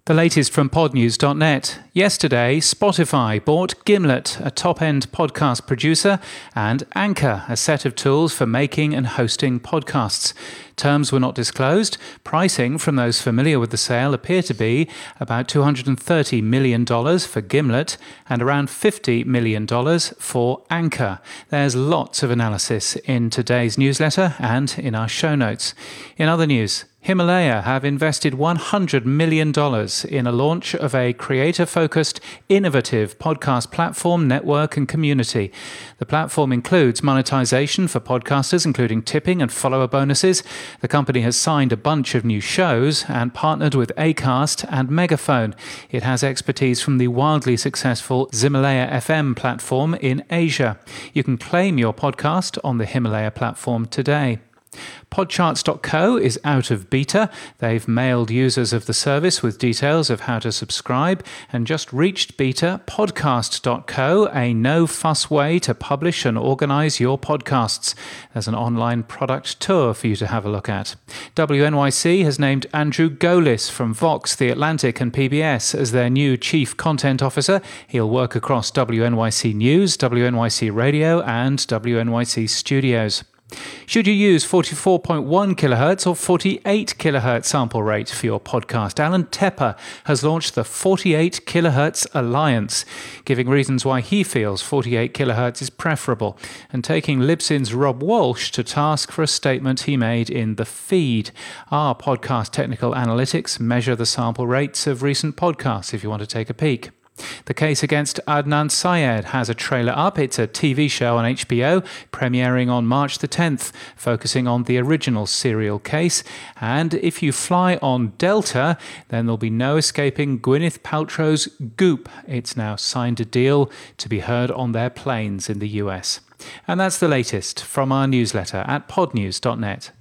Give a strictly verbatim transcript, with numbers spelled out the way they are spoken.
The latest from pod news dot net. Yesterday, Spotify bought Gimlet, a top-end podcast producer, and Anchor, a set of tools for making and hosting podcasts. Terms were not disclosed. Pricing from those familiar with the sale appear to be about two hundred thirty million dollars for Gimlet and around fifty million dollars for Anchor. There's lots of analysis in today's newsletter and in our show notes. In other news, Himalaya have invested one hundred million dollars in a launch of a creator-focused, innovative podcast platform, network and community. The platform includes monetization for podcasters, including tipping and follower bonuses. The company has signed a bunch of new shows and partnered with Acast and Megaphone. It has expertise from the wildly successful Himalaya F M platform in Asia. You can claim your podcast on the Himalaya platform today. Podcharts dot co is out of beta. They've mailed users of the service with details of how to subscribe and just reached beta. Podcast dot co, a no-fuss way to publish and organize your podcasts. There's an online product tour for you to have a look at. W N Y C has named Andrew Golis from Vox, The Atlantic and P B S as their new Chief Content Officer. He'll work across W N Y C News, W N Y C Radio and W N Y C Studios. Should you use forty-four point one kilohertz or forty-eight kilohertz sample rate for your podcast? Alan Tepper has launched the forty-eight kilohertz Alliance, giving reasons why he feels forty-eight kilohertz is preferable, and taking Libsyn's Rob Walsh to task for a statement he made in The Feed. Our podcast technical analytics measure the sample rates of recent podcasts if you want to take a peek. The case against Adnan Syed has a trailer up. It's a T V show on H B O, premiering on March the tenth, focusing on the original serial case. And if you fly on Delta, then there'll be no escaping Gwyneth Paltrow's Goop. It's now signed a deal to be heard on their planes in the U S. And that's the latest from our newsletter at pod news dot net.